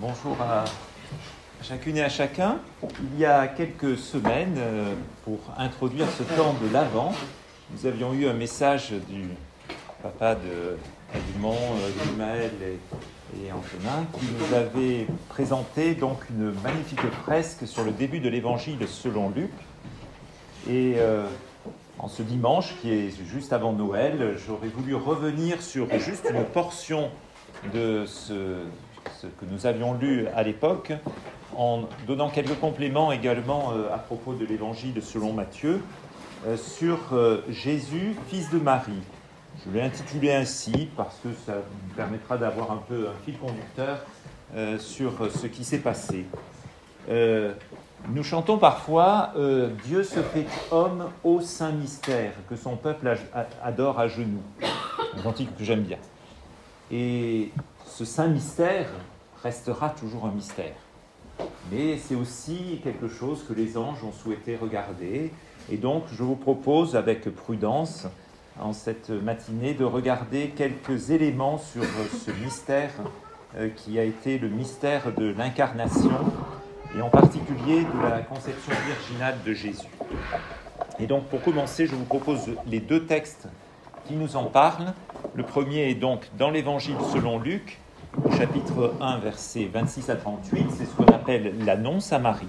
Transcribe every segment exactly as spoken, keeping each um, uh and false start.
Bonjour à chacune et à chacun. Il y a quelques semaines, pour introduire ce temps de l'Avent, nous avions eu un message du papa de Edmond, Gumaël et, et Antonin, qui nous avait présenté donc une magnifique fresque sur le début de l'Évangile selon Luc. Et euh, en ce dimanche, qui est juste avant Noël, j'aurais voulu revenir sur juste une portion de ce, ce que nous avions lu à l'époque, en donnant quelques compléments également euh, à propos de l'Évangile selon Matthieu, euh, sur euh, Jésus, fils de Marie. Je l'ai intitulé ainsi parce que ça nous permettra d'avoir un peu un fil conducteur euh, sur ce qui s'est passé. Euh, nous chantons parfois euh, « Dieu se fait homme au saint mystère » que son peuple adore à genoux. Un cantique que j'aime bien. Et ce saint mystère restera toujours un mystère. Mais c'est aussi quelque chose que les anges ont souhaité regarder. Et donc, je vous propose, avec prudence, en cette matinée, de regarder quelques éléments sur ce mystère euh, qui a été le mystère de l'incarnation, et en particulier de la conception virginale de Jésus. Et donc, pour commencer, je vous propose les deux textes qui nous en parlent. Le premier est donc dans l'Évangile selon Luc, au chapitre un, versets vingt-six à trente-huit, c'est ce qu'on appelle l'annonce à Marie.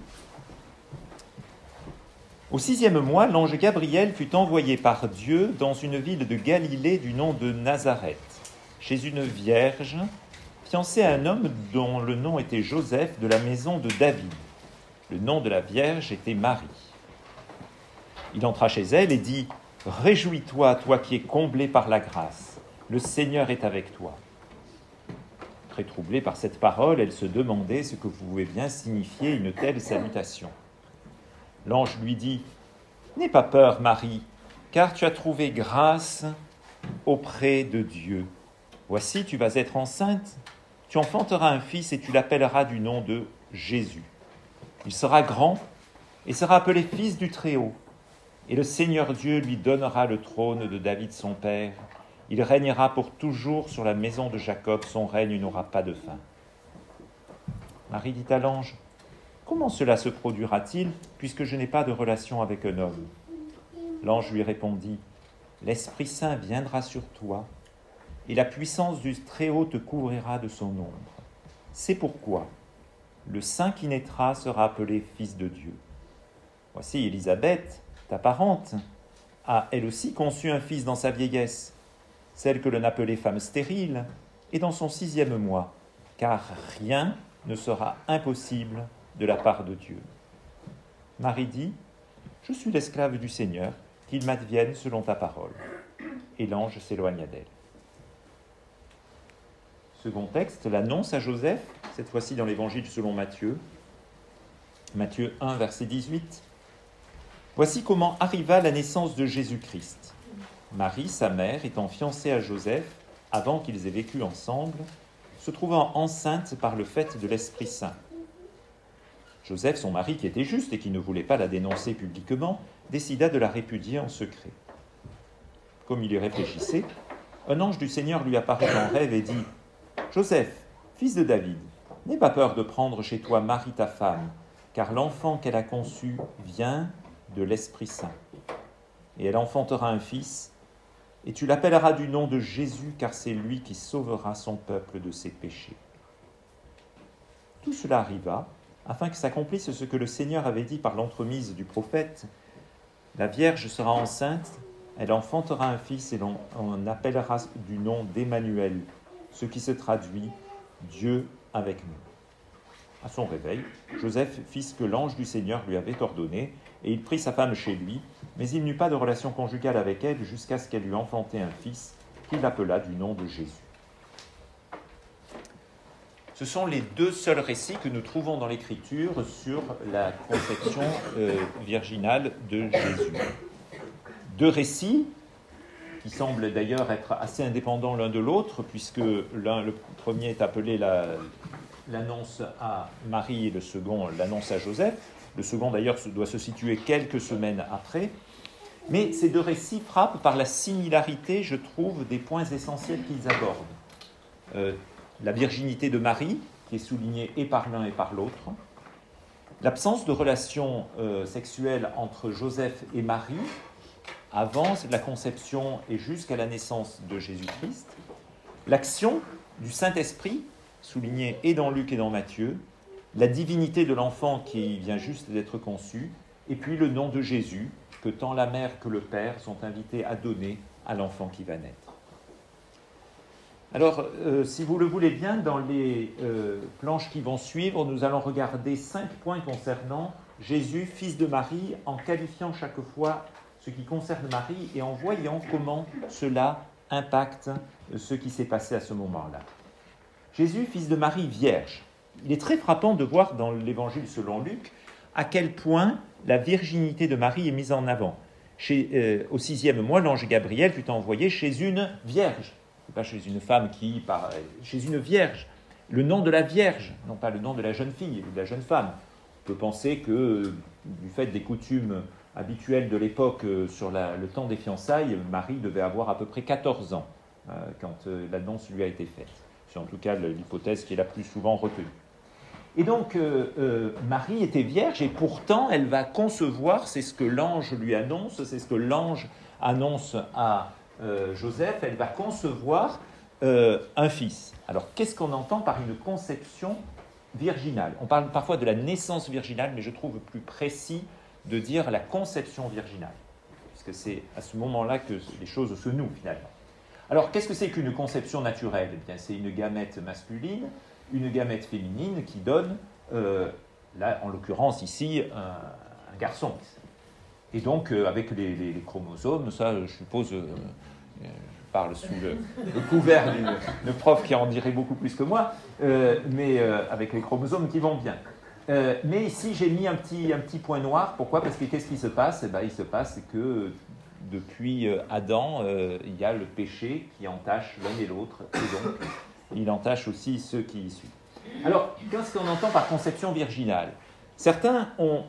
Au sixième mois, l'ange Gabriel fut envoyé par Dieu dans une ville de Galilée du nom de Nazareth, chez une vierge, fiancée à un homme dont le nom était Joseph de la maison de David. Le nom de la vierge était Marie. Il entra chez elle et dit « Réjouis-toi, toi qui es comblée par la grâce, le Seigneur est avec toi. » Très troublée par cette parole, elle se demandait ce que pouvait bien signifier une telle salutation. L'ange lui dit « N'aie pas peur, Marie, car tu as trouvé grâce auprès de Dieu. Voici, tu vas être enceinte, tu enfanteras un fils et tu l'appelleras du nom de Jésus. Il sera grand et sera appelé fils du Très-Haut. Et le Seigneur Dieu lui donnera le trône de David son père. Il régnera pour toujours sur la maison de Jacob, son règne n'aura pas de fin. » Marie dit à l'ange « Comment cela se produira-t-il, puisque je n'ai pas de relation avec un homme ?» L'ange lui répondit « L'Esprit Saint viendra sur toi, et la puissance du Très-Haut te couvrira de son ombre. C'est pourquoi le Saint qui naîtra sera appelé Fils de Dieu. Voici Élisabeth, ta parente, a elle aussi conçu un fils dans sa vieillesse. Celle que l'on appelait femme stérile est dans son sixième mois, car rien ne sera impossible de la part de Dieu. Marie dit « Je suis l'esclave du Seigneur, qu'il m'advienne selon ta parole. » Et l'ange s'éloigna d'elle. Second texte, l'annonce à Joseph, cette fois-ci dans l'Évangile selon Matthieu. Matthieu un, verset dix-huit. « Voici comment arriva la naissance de Jésus-Christ. Marie, sa mère, étant fiancée à Joseph, avant qu'ils aient vécu ensemble, se trouvant enceinte par le fait de l'Esprit Saint. Joseph, son mari, qui était juste et qui ne voulait pas la dénoncer publiquement, décida de la répudier en secret. Comme il y réfléchissait, un ange du Seigneur lui apparut en rêve et dit « Joseph, fils de David, n'aie pas peur de prendre chez toi Marie ta femme, car l'enfant qu'elle a conçu vient de l'Esprit Saint. Et elle enfantera un fils, et tu l'appelleras du nom de Jésus, car c'est lui qui sauvera son peuple de ses péchés. » Tout cela arriva afin que s'accomplisse ce que le Seigneur avait dit par l'entremise du prophète. La Vierge sera enceinte, elle enfantera un fils et l'on on appellera du nom d'Emmanuel, ce qui se traduit « Dieu avec nous ». À son réveil, Joseph fit ce que l'ange du Seigneur lui avait ordonné, et il prit sa femme chez lui, mais il n'eut pas de relation conjugale avec elle jusqu'à ce qu'elle eût enfanté un fils, qu'il appela du nom de Jésus. Ce sont les deux seuls récits que nous trouvons dans l'Écriture sur la conception euh, virginale de Jésus. Deux récits qui semblent d'ailleurs être assez indépendants l'un de l'autre, puisque l'un, le premier est appelé la, l'annonce à Marie et le second l'annonce à Joseph. Le second d'ailleurs doit se situer quelques semaines après. Mais ces deux récits frappent par la similarité, je trouve, des points essentiels qu'ils abordent. Euh, la virginité de Marie, qui est souligné et par l'un et par l'autre. L'absence de relation euh, sexuelle entre Joseph et Marie, avant la conception et jusqu'à la naissance de Jésus-Christ. L'action du Saint-Esprit, soulignée et dans Luc et dans Matthieu. La divinité de l'enfant qui vient juste d'être conçu. Et puis le nom de Jésus, que tant la mère que le père sont invités à donner à l'enfant qui va naître. Alors, euh, si vous le voulez bien, dans les euh, planches qui vont suivre, nous allons regarder cinq points concernant Jésus, fils de Marie, en qualifiant chaque fois ce qui concerne Marie et en voyant comment cela impacte ce qui s'est passé à ce moment-là. Jésus, fils de Marie, vierge. Il est très frappant de voir dans l'Évangile selon Luc à quel point la virginité de Marie est mise en avant. Chez, euh, au sixième mois, l'ange Gabriel fut envoyé chez une vierge. Pas chez une femme qui, par, chez une vierge. Le nom de la vierge, non pas le nom de la jeune fille ou de la jeune femme. On peut penser que, du fait des coutumes habituelles de l'époque sur la, le temps des fiançailles, Marie devait avoir à peu près quatorze ans euh, quand euh, l'annonce lui a été faite. C'est en tout cas l'hypothèse qui est la plus souvent retenue. Et donc, euh, euh, Marie était vierge et pourtant elle va concevoir, c'est ce que l'ange lui annonce, c'est ce que l'ange annonce à Euh, Joseph, elle va concevoir euh, un fils. Alors, qu'est-ce qu'on entend par une conception virginale ? On parle parfois de la naissance virginale, mais je trouve plus précis de dire la conception virginale, puisque c'est à ce moment-là que les choses se nouent, finalement. Alors, qu'est-ce que c'est qu'une conception naturelle ? Eh bien, c'est une gamète masculine, une gamète féminine qui donne, euh, là, en l'occurrence ici, un, un garçon. Et donc, euh, avec les, les, les chromosomes, ça, je suppose, euh, je parle sous le, le couvert d'une, d'une prof qui en dirait beaucoup plus que moi, euh, mais euh, avec les chromosomes qui vont bien. Euh, mais ici, j'ai mis un petit, un petit point noir. Pourquoi ? Parce que qu'est-ce qui se passe ? Eh bien, il se passe que depuis Adam, euh, il y a le péché qui entache l'un et l'autre, et donc il entache aussi ceux qui y suivent. Alors, qu'est-ce qu'on entend par conception virginale ? Certains ont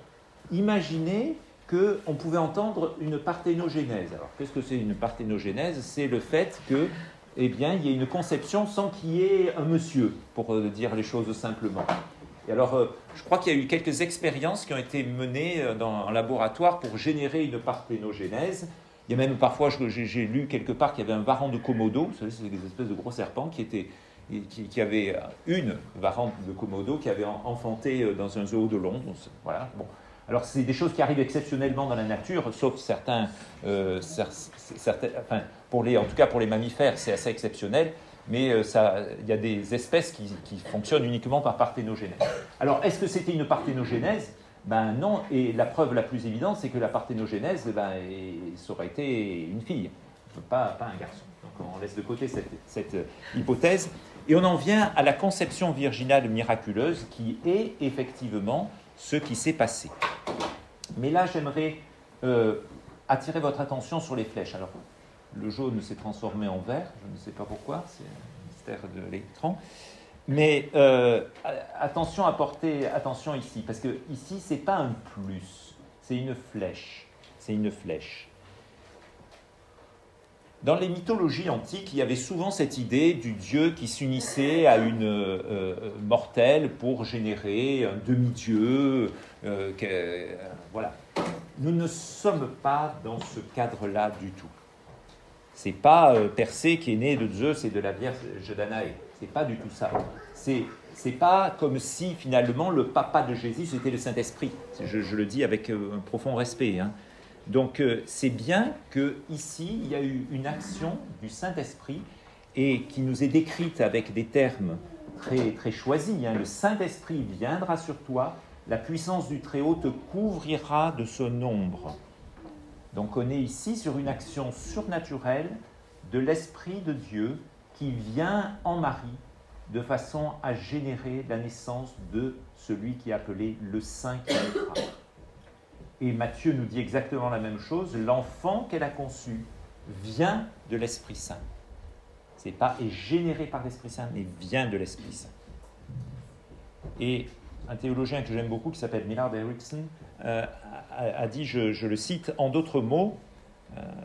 imaginé qu'on pouvait entendre une parthénogénèse. Alors, qu'est-ce que c'est une parthénogénèse ? C'est le fait que, eh bien, il y ait une conception sans qu'il y ait un monsieur, pour dire les choses simplement. Et alors, euh, je crois qu'il y a eu quelques expériences qui ont été menées dans un laboratoire pour générer une parthénogénèse. Il y a même parfois, j'ai, j'ai lu quelque part qu'il y avait un varan de Komodo, vous savez, c'est des espèces de gros serpents qui étaient qui, qui avait une varan de Komodo qui avait enfanté dans un zoo de Londres. Voilà, bon. Alors, c'est des choses qui arrivent exceptionnellement dans la nature, sauf certains, euh, certains enfin, pour les, en tout cas pour les mammifères, c'est assez exceptionnel, mais euh, ça, il y a des espèces qui, qui fonctionnent uniquement par parthénogénèse. Alors, est-ce que c'était une parthénogénèse ? Ben non, et la preuve la plus évidente, c'est que la parthénogénèse, ben, et, ça aurait été une fille, pas, pas un garçon. Donc, on laisse de côté cette, cette hypothèse, et on en vient à la conception virginale miraculeuse, qui est effectivement ce qui s'est passé. Mais là, j'aimerais euh, attirer votre attention sur les flèches. Alors, le jaune s'est transformé en vert, je ne sais pas pourquoi, c'est un mystère de l'écran. Mais euh, attention à porter attention ici, parce que ici, ce n'est pas un plus, c'est une flèche. C'est une flèche. Dans les mythologies antiques, il y avait souvent cette idée du dieu qui s'unissait à une euh, mortelle pour générer un demi-dieu. Euh, que, euh, voilà. Nous ne sommes pas dans ce cadre-là du tout. Ce n'est pas euh, Persée qui est né de Zeus et de la Vierge Danaé. Ce n'est pas du tout ça. C'est, c'est pas comme si finalement le papa de Jésus c'était le Saint-Esprit. Je, je le dis avec euh, un profond respect, hein. Donc, euh, c'est bien qu'ici, il y a eu une action du Saint-Esprit et qui nous est décrite avec des termes très, très choisis. Hein. Le Saint-Esprit viendra sur toi, la puissance du Très-Haut te couvrira de son ombre. Donc, on est ici sur une action surnaturelle de l'Esprit de Dieu qui vient en Marie de façon à générer la naissance de celui qui est appelé le Saint qui naîtra. Et Matthieu nous dit exactement la même chose. L'enfant qu'elle a conçu vient de l'Esprit Saint. Ce n'est pas est généré par l'Esprit Saint, mais vient de l'Esprit Saint. Et un théologien que j'aime beaucoup, qui s'appelle Millard Erickson, euh, a, a dit, je, je le cite, en d'autres mots, euh,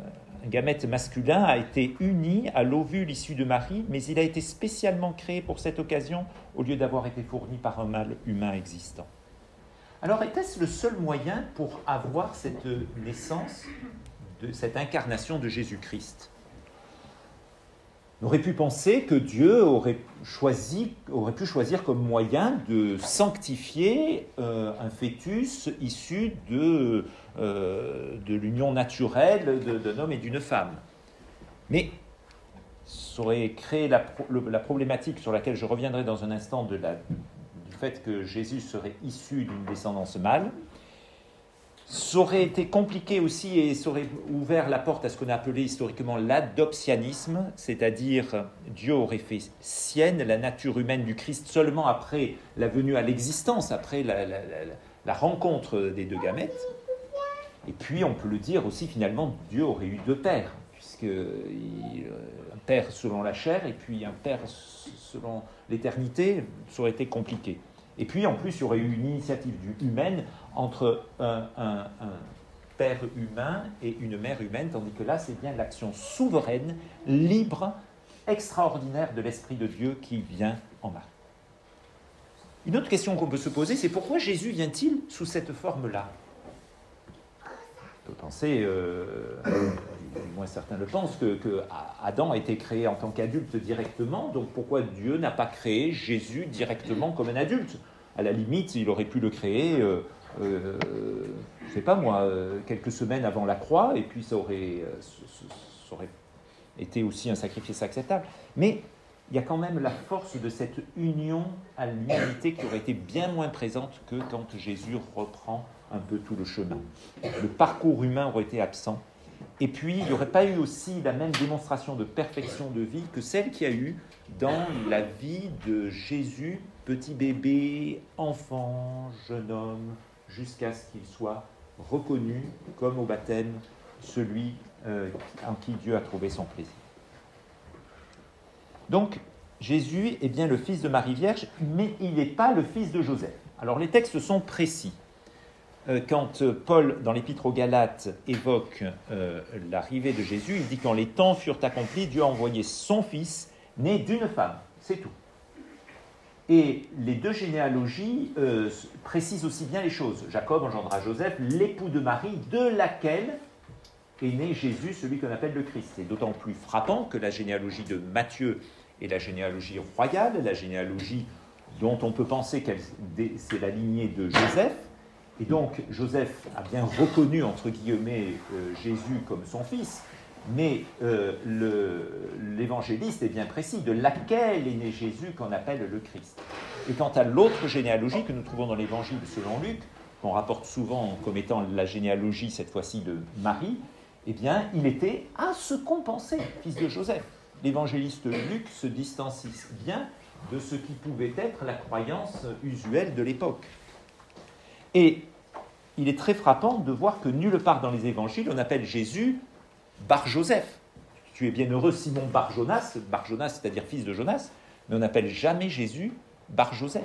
gamète masculin a été uni à l'ovule issu de Marie, mais il a été spécialement créé pour cette occasion au lieu d'avoir été fourni par un mâle humain existant. Alors, était-ce le seul moyen pour avoir cette naissance, de cette incarnation de Jésus-Christ ? On aurait pu penser que Dieu aurait, choisi, aurait pu choisir comme moyen de sanctifier euh, un fœtus issu de, euh, de l'union naturelle de, d'un homme et d'une femme. Mais ça aurait créé la, le, la problématique sur laquelle je reviendrai dans un instant de la, du fait que Jésus serait issu d'une descendance mâle. Ça aurait été compliqué aussi et ça aurait ouvert la porte à ce qu'on a appelé historiquement l'adoptionnisme, c'est-à-dire Dieu aurait fait sienne la nature humaine du Christ seulement après la venue à l'existence, après la, la, la, la rencontre des deux gamètes. Et puis on peut le dire aussi finalement, Dieu aurait eu deux pères, puisque il, un père selon la chair et puis un père selon l'éternité, ça aurait été compliqué. Et puis, en plus, il y aurait eu une initiative humaine entre un, un, un père humain et une mère humaine, tandis que là, c'est bien l'action souveraine, libre, extraordinaire de l'Esprit de Dieu qui vient en Marie. Une autre question qu'on peut se poser, c'est pourquoi Jésus vient-il sous cette forme-là ? On peut penser, euh, du moins certains le pensent, que, que Adam a été créé en tant qu'adulte directement, donc pourquoi Dieu n'a pas créé Jésus directement comme un adulte ? À la limite, il aurait pu le créer, euh, euh, je ne sais pas moi, euh, quelques semaines avant la croix, et puis ça aurait, euh, ça aurait été aussi un sacrifice acceptable. Mais il y a quand même la force de cette union à l'humanité qui aurait été bien moins présente que quand Jésus reprend un peu tout le chemin. Le parcours humain aurait été absent. Et puis, il n'y aurait pas eu aussi la même démonstration de perfection de vie que celle qu'il y a eu dans la vie de Jésus, petit bébé, enfant, jeune homme, jusqu'à ce qu'il soit reconnu comme au baptême celui euh, en qui Dieu a trouvé son plaisir. Donc, Jésus est bien le fils de Marie Vierge, mais il n'est pas le fils de Joseph. Alors, les textes sont précis. Quand Paul, dans l'Épître aux Galates, évoque euh, l'arrivée de Jésus, il dit « Quand les temps furent accomplis, Dieu a envoyé son fils, né d'une femme. » C'est tout. Et les deux généalogies euh, précisent aussi bien les choses. Jacob engendra Joseph, l'époux de Marie, de laquelle est né Jésus, celui qu'on appelle le Christ. C'est d'autant plus frappant que la généalogie de Matthieu est la généalogie royale, la généalogie dont on peut penser que c'est la lignée de Joseph. Et donc, Joseph a bien reconnu, entre guillemets, euh, Jésus comme son fils, mais euh, le, l'évangéliste est bien précis, de laquelle est né Jésus qu'on appelle le Christ. Et quant à l'autre généalogie que nous trouvons dans l'évangile selon Luc, qu'on rapporte souvent comme étant la généalogie, cette fois-ci, de Marie, eh bien, il était à ce qu'on pensait, fils de Joseph. L'évangéliste Luc se distancie bien de ce qui pouvait être la croyance usuelle de l'époque. Et il est très frappant de voir que nulle part dans les évangiles, on appelle Jésus Bar-Joseph. Tu es bien heureux Simon Bar-Jonas, Bar-Jonas c'est-à-dire fils de Jonas, mais on n'appelle jamais Jésus Bar-Joseph.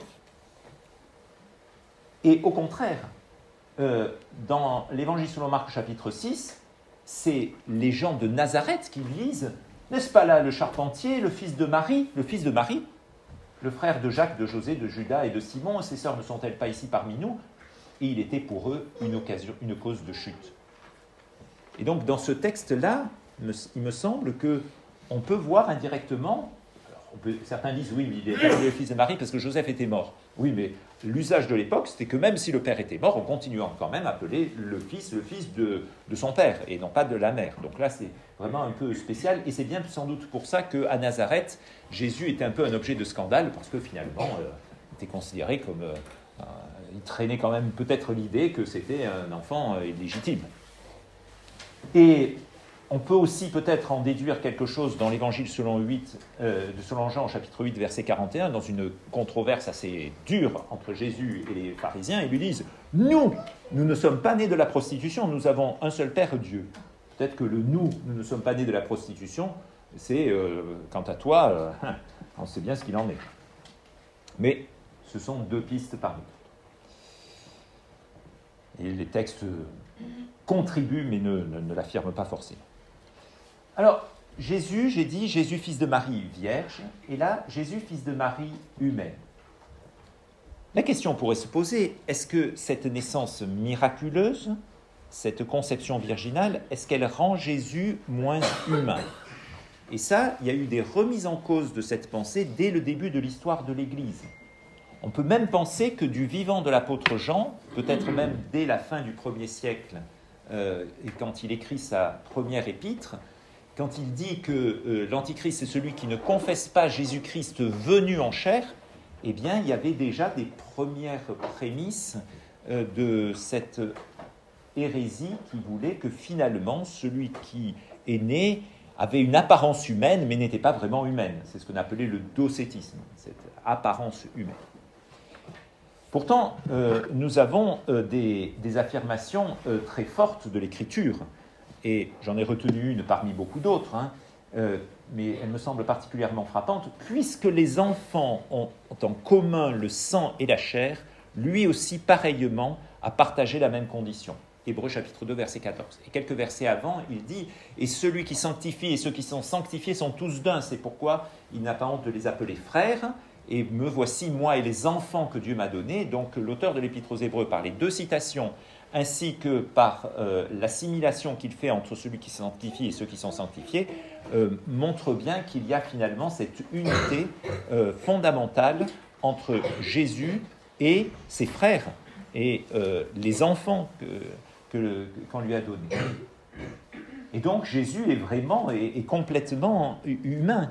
Et au contraire, euh, dans l'évangile selon Marc chapitre six, c'est les gens de Nazareth qui lisent, n'est-ce pas là le charpentier, le fils de Marie, le fils de Marie, le frère de Jacques, de José, de Judas et de Simon, ses sœurs ne sont-elles pas ici parmi nous ? Et il était pour eux une occasion, une cause de chute. Et donc, dans ce texte-là, il me semble qu'on peut voir indirectement, alors on peut, certains disent, oui, mais il est le fils de Marie parce que Joseph était mort. Oui, mais l'usage de l'époque, c'était que même si le père était mort, on continuait quand même à appeler le fils le fils de, de son père, et non pas de la mère. Donc là, c'est vraiment un peu spécial, et c'est bien sans doute pour ça qu'à Nazareth, Jésus était un peu un objet de scandale, parce que finalement, euh, il était considéré comme... Euh, euh, il traînait quand même peut-être l'idée que c'était un enfant euh, illégitime. Et on peut aussi peut-être en déduire quelque chose dans l'évangile selon, huit, euh, selon Jean, chapitre huit, verset quarante et un, dans une controverse assez dure entre Jésus et les pharisiens. Ils lui disent « Nous, nous ne sommes pas nés de la prostitution, nous avons un seul Père, Dieu. » Peut-être que le « nous, nous ne sommes pas nés de la prostitution », c'est euh, quant à toi, euh, on sait bien ce qu'il en est. Mais ce sont deux pistes parmi d'autres. Et les textes contribuent, mais ne, ne, ne l'affirment pas forcément. Alors, Jésus, j'ai dit, Jésus fils de Marie vierge, et là, Jésus fils de Marie humaine. La question pourrait se poser, est-ce que cette naissance miraculeuse, cette conception virginale, est-ce qu'elle rend Jésus moins humain ? Et ça, il y a eu des remises en cause de cette pensée dès le début de l'histoire de l'Église. On peut même penser que du vivant de l'apôtre Jean, peut-être même dès la fin du premier siècle, euh, et quand il écrit sa première épître, quand il dit que euh, l'Antichrist est celui qui ne confesse pas Jésus-Christ venu en chair, eh bien, il y avait déjà des premières prémices euh, de cette hérésie qui voulait que finalement, celui qui est né avait une apparence humaine, mais n'était pas vraiment humaine. C'est ce qu'on appelait le docétisme, cette apparence humaine. Pourtant, euh, nous avons euh, des, des affirmations euh, très fortes de l'Écriture, et j'en ai retenu une parmi beaucoup d'autres, hein, euh, mais elle me semble particulièrement frappante. Puisque les enfants ont en commun le sang et la chair, lui aussi, pareillement, a partagé la même condition. Hébreux chapitre deux, verset quatorze. Et quelques versets avant, il dit « Et celui qui sanctifie et ceux qui sont sanctifiés sont tous d'un. C'est pourquoi il n'a pas honte de les appeler frères. Et me voici, moi et les enfants que Dieu m'a donnés. » Donc l'auteur de l'Épître aux Hébreux, par les deux citations, ainsi que par euh, l'assimilation qu'il fait entre celui qui sanctifie et ceux qui sont sanctifiés, euh, montre bien qu'il y a finalement cette unité euh, fondamentale entre Jésus et ses frères et euh, les enfants que, que, qu'on lui a donnés. Et donc Jésus est vraiment et, et complètement humain.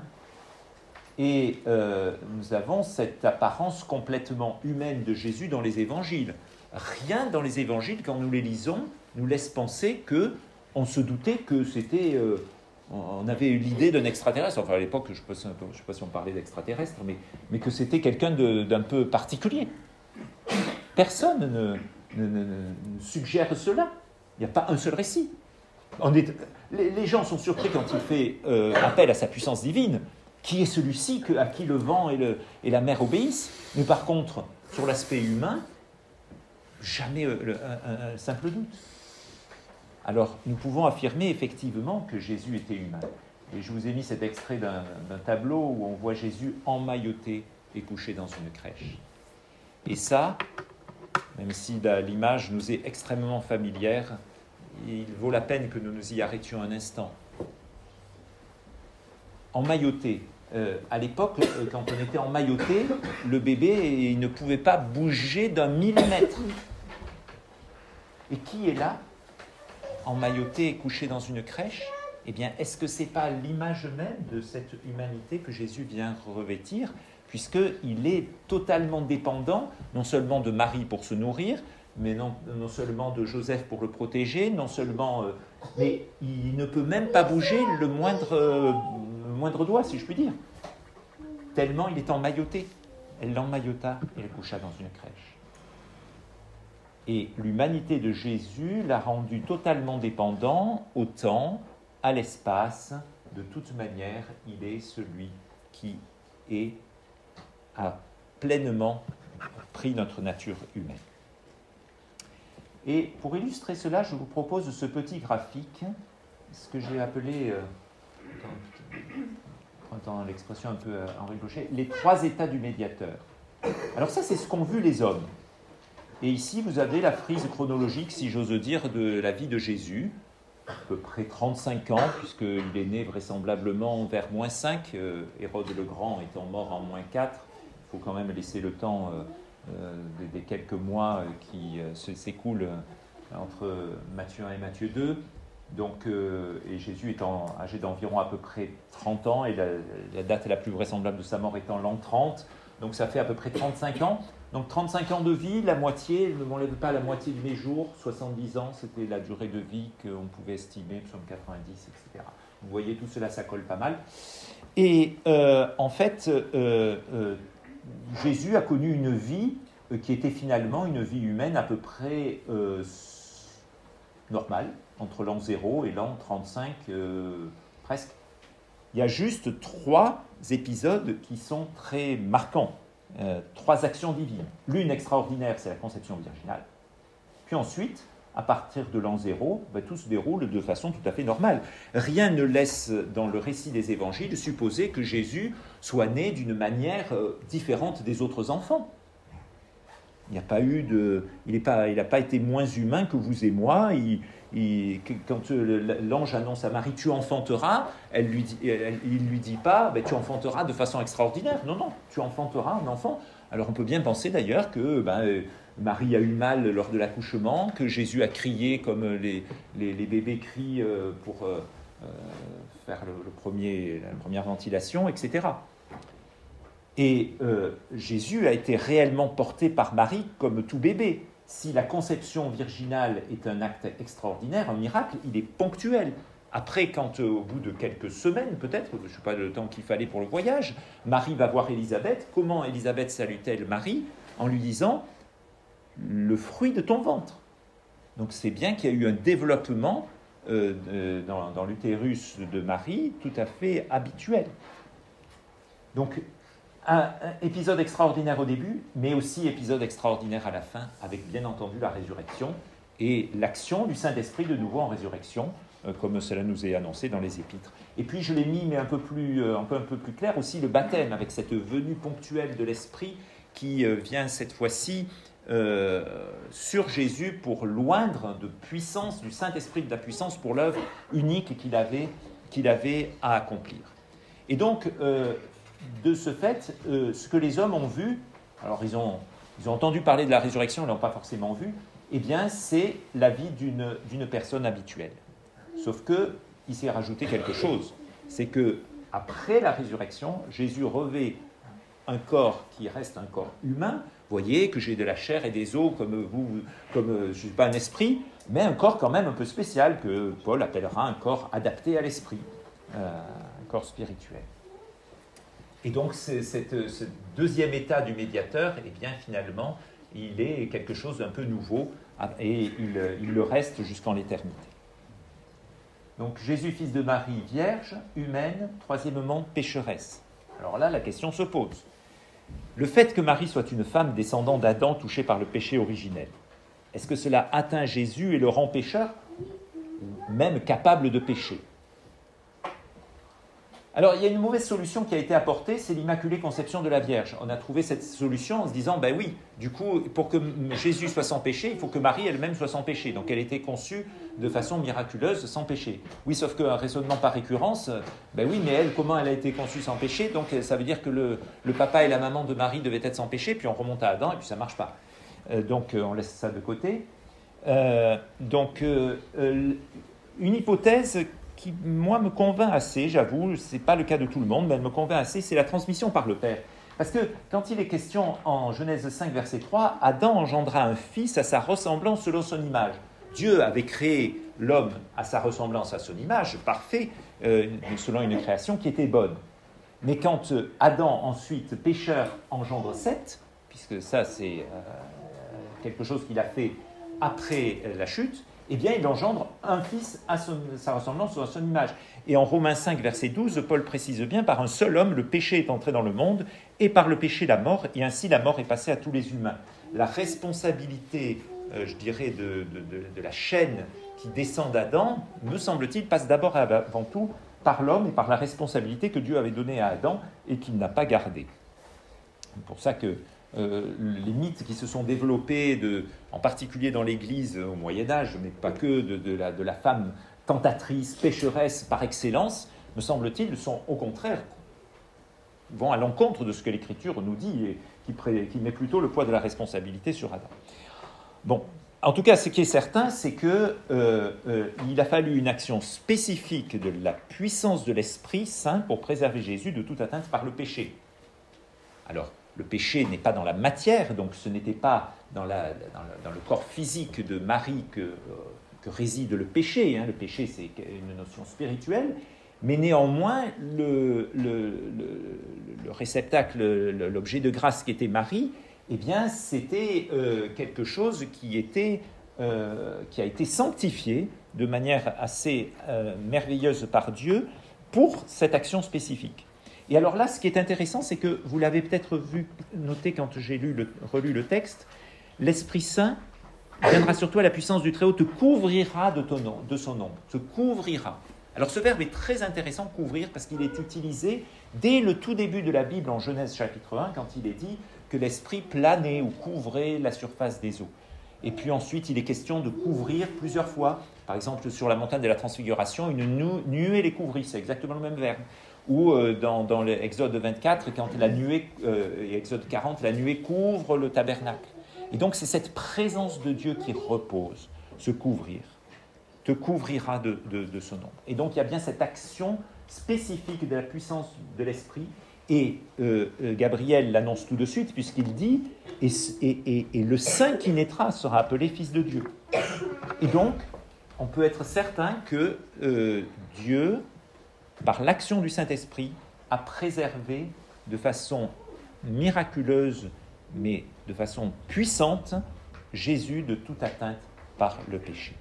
Et euh, nous avons cette apparence complètement humaine de Jésus dans les évangiles. Rien dans les évangiles, quand nous les lisons, nous laisse penser qu'on se doutait que c'était... Euh, on avait eu l'idée d'un extraterrestre, enfin à l'époque, je ne sais pas si on parlait d'extraterrestre, mais, mais que c'était quelqu'un de, d'un peu particulier. Personne ne, ne, ne, ne suggère cela. Il n'y a pas un seul récit. On est, les, les gens sont surpris quand il fait euh, appel à sa puissance divine. Qui est celui-ci que, à qui le vent et, le, et la mer obéissent ? Mais par contre, sur l'aspect humain, jamais euh, le, un, un, un simple doute. Alors, nous pouvons affirmer effectivement que Jésus était humain. Et je vous ai mis cet extrait d'un, d'un tableau où on voit Jésus emmailloté et couché dans une crèche. Et ça, même si la, l'image nous est extrêmement familière, il vaut la peine que nous nous y arrêtions un instant. Emmailloté. Euh, à l'époque, euh, quand on était emmailloté, le bébé il ne pouvait pas bouger d'un millimètre. Et qui est là, emmailloté et couché dans une crèche ? Eh bien, est-ce que ce n'est pas l'image même de cette humanité que Jésus vient revêtir, puisqu'il est totalement dépendant, non seulement de Marie pour se nourrir, mais non, non seulement de Joseph pour le protéger, non seulement... Euh, mais il ne peut même pas bouger le moindre, euh, le moindre doigt, si je puis dire. Tellement il est emmailloté. Elle l'emmaillota et le coucha dans une crèche. Et l'humanité de Jésus l'a rendu totalement dépendant au temps, à l'espace. De toute manière, il est celui qui est, a pleinement pris notre nature humaine. Et pour illustrer cela, je vous propose ce petit graphique, ce que j'ai appelé, euh, dans l'expression un peu enricochée, les trois états du médiateur. Alors ça, c'est ce qu'ont vu les hommes. Et ici, vous avez la frise chronologique, si j'ose dire, de la vie de Jésus, à peu près trente-cinq ans, puisqu'il est né vraisemblablement vers moins cinq, euh, Hérode le Grand étant mort en moins quatre. Il faut quand même laisser le temps... Euh, Euh, des, des quelques mois euh, qui euh, se, s'écoulent euh, entre Matthieu un et Matthieu deux. Donc, euh, et Jésus étant âgé d'environ à peu près trente ans, et la, la date la plus vraisemblable de sa mort étant l'an trente. Donc ça fait à peu près trente-cinq ans. Donc trente-cinq ans de vie, la moitié, ne m'enlève pas la moitié de mes jours, soixante-dix ans, c'était la durée de vie qu'on pouvait estimer, nous sommes quatre-vingt-dix, et cetera. Vous voyez, tout cela, ça colle pas mal. Et euh, en fait, euh, euh, Jésus a connu une vie euh, qui était finalement une vie humaine à peu près euh, normale, entre l'an zéro et l'an trente-cinq, euh, presque. Il y a juste trois épisodes qui sont très marquants, euh, trois actions divines. L'une extraordinaire, c'est la conception virginale. Puis ensuite, à partir de l'an zéro, ben, tout se déroule de façon tout à fait normale. Rien ne laisse, dans le récit des évangiles, supposer que Jésus soit né d'une manière euh, différente des autres enfants. Il n'y a pas eu de, il n'a pas, il n'a pas été moins humain que vous et moi. Il, il, quand l'ange annonce à Marie « tu enfanteras », elle lui dit, elle, il ne lui dit pas ben, « tu enfanteras de façon extraordinaire ». Non, non, tu enfanteras un enfant. Alors on peut bien penser d'ailleurs que ben, Marie a eu mal lors de l'accouchement, que Jésus a crié comme les, les, les bébés crient pour euh, faire le, le premier, la première ventilation, et cetera. Et euh, Jésus a été réellement porté par Marie comme tout bébé. Si la conception virginale est un acte extraordinaire, un miracle, il est ponctuel. Après, quand euh, au bout de quelques semaines, peut-être, je ne sais pas le temps qu'il fallait pour le voyage, Marie va voir Élisabeth. Comment Élisabeth salue-t-elle Marie? En lui disant « le fruit de ton ventre ». Donc c'est bien qu'il y a eu un développement euh, de, dans, dans l'utérus de Marie tout à fait habituel. Donc, un, un épisode extraordinaire au début, mais aussi épisode extraordinaire à la fin, avec bien entendu la résurrection et l'action du Saint-Esprit de nouveau en résurrection, euh, comme cela nous est annoncé dans les Épîtres. Et puis je l'ai mis, mais un peu plus, euh, un peu, un peu plus clair, aussi le baptême, avec cette venue ponctuelle de l'Esprit qui euh, vient cette fois-ci euh, sur Jésus pour loindre de puissance, du Saint-Esprit de la puissance pour l'œuvre unique qu'il avait, qu'il avait à accomplir. Et donc, euh, de ce fait, euh, ce que les hommes ont vu, alors ils ont, ils ont entendu parler de la résurrection, ils ne l'ont pas forcément vu, eh bien c'est la vie d'une, d'une personne habituelle. Sauf qu'il s'est rajouté quelque chose, c'est qu'après la résurrection, Jésus revêt un corps qui reste un corps humain. Vous voyez que j'ai de la chair et des os comme vous, comme je ne suis pas un esprit, mais un corps quand même un peu spécial que Paul appellera un corps adapté à l'esprit, euh, un corps spirituel. Et donc, c'est, cette, ce deuxième état du médiateur, eh bien, finalement, il est quelque chose d'un peu nouveau et il, il le reste jusqu'en l'éternité. Donc, Jésus, fils de Marie, vierge, humaine, troisièmement, pécheresse. Alors là, la question se pose. Le fait que Marie soit une femme descendant d'Adam touchée par le péché originel, est-ce que cela atteint Jésus et le rend pécheur, ou même capable de pécher? Alors, il y a une mauvaise solution qui a été apportée, c'est l'Immaculée Conception de la Vierge. On a trouvé cette solution en se disant, ben oui, du coup, pour que Jésus soit sans péché, il faut que Marie elle-même soit sans péché. Donc, elle était conçue de façon miraculeuse, sans péché. Oui, sauf qu'un raisonnement par récurrence, ben oui, mais elle, comment elle a été conçue sans péché? Donc, ça veut dire que le, le papa et la maman de Marie devaient être sans péché, puis on remonte à Adam, et puis ça ne marche pas. Euh, donc, on laisse ça de côté. Euh, donc, euh, euh, une hypothèse qui, moi, me convainc assez, j'avoue, ce n'est pas le cas de tout le monde, mais elle me convainc assez, c'est la transmission par le Père. Parce que quand il est question en Genèse cinq, verset trois, Adam engendra un fils à sa ressemblance selon son image. Dieu avait créé l'homme à sa ressemblance, à son image, parfait, euh, selon une création qui était bonne. Mais quand Adam, ensuite, pécheur, engendre Seth, puisque ça, c'est euh, quelque chose qu'il a fait après la chute, eh bien, il engendre un fils à son, sa ressemblance ou à son image. Et en Romains cinq, verset douze, Paul précise bien, par un seul homme, le péché est entré dans le monde, et par le péché, la mort, et ainsi la mort est passée à tous les humains. La responsabilité, euh, je dirais, de, de, de, de la chaîne qui descend d'Adam, me semble-t-il, passe d'abord et avant tout par l'homme et par la responsabilité que Dieu avait donnée à Adam et qu'il n'a pas gardée. C'est pour ça que Euh, les mythes qui se sont développés, de, en particulier dans l'Église au Moyen-Âge, mais pas que, de, de, la, de la femme tentatrice, pécheresse par excellence, me semble-t-il, sont au contraire, vont à l'encontre de ce que l'Écriture nous dit et qui, pré, qui met plutôt le poids de la responsabilité sur Adam. Bon, en tout cas, ce qui est certain, c'est qu'il euh, euh, a fallu une action spécifique de la puissance de l'Esprit Saint pour préserver Jésus de toute atteinte par le péché. Alors, le péché n'est pas dans la matière, donc ce n'était pas dans, la, dans, le, dans le corps physique de Marie que, euh, que réside le péché. Hein. Le péché, c'est une notion spirituelle, mais néanmoins, le, le, le, le réceptacle, l'objet de grâce qui était Marie, eh bien, c'était euh, quelque chose qui, était, euh, qui a été sanctifié de manière assez euh, merveilleuse par Dieu pour cette action spécifique. Et alors là, ce qui est intéressant, c'est que vous l'avez peut-être vu, noté quand j'ai lu le, relu le texte, l'Esprit Saint Il viendra sur toi, la puissance du Très-Haut te couvrira de, ton nom, de son ombre, te couvrira. Alors ce verbe est très intéressant, couvrir, parce qu'il est utilisé dès le tout début de la Bible, en Genèse chapitre un, quand il est dit que l'Esprit planait ou couvrait la surface des eaux. Et puis ensuite, il est question de couvrir plusieurs fois. Par exemple, sur la montagne de la Transfiguration, une nu- nuée les couvrit, c'est exactement le même verbe. Ou euh, dans, dans l'Exode vingt-quatre, quand la nuée, euh, et Exode quarante, la nuée couvre le tabernacle. Et donc c'est cette présence de Dieu qui repose, se couvrir, te couvrira de, de, de son ombre. Et donc il y a bien cette action spécifique de la puissance de l'Esprit, et euh, euh, Gabriel l'annonce tout de suite, puisqu'il dit et, et, et, et le Saint qui naîtra sera appelé Fils de Dieu. Et donc, on peut être certain que euh, Dieu, par l'action du Saint-Esprit, a préservé de façon miraculeuse, mais de façon puissante, Jésus de toute atteinte par le péché.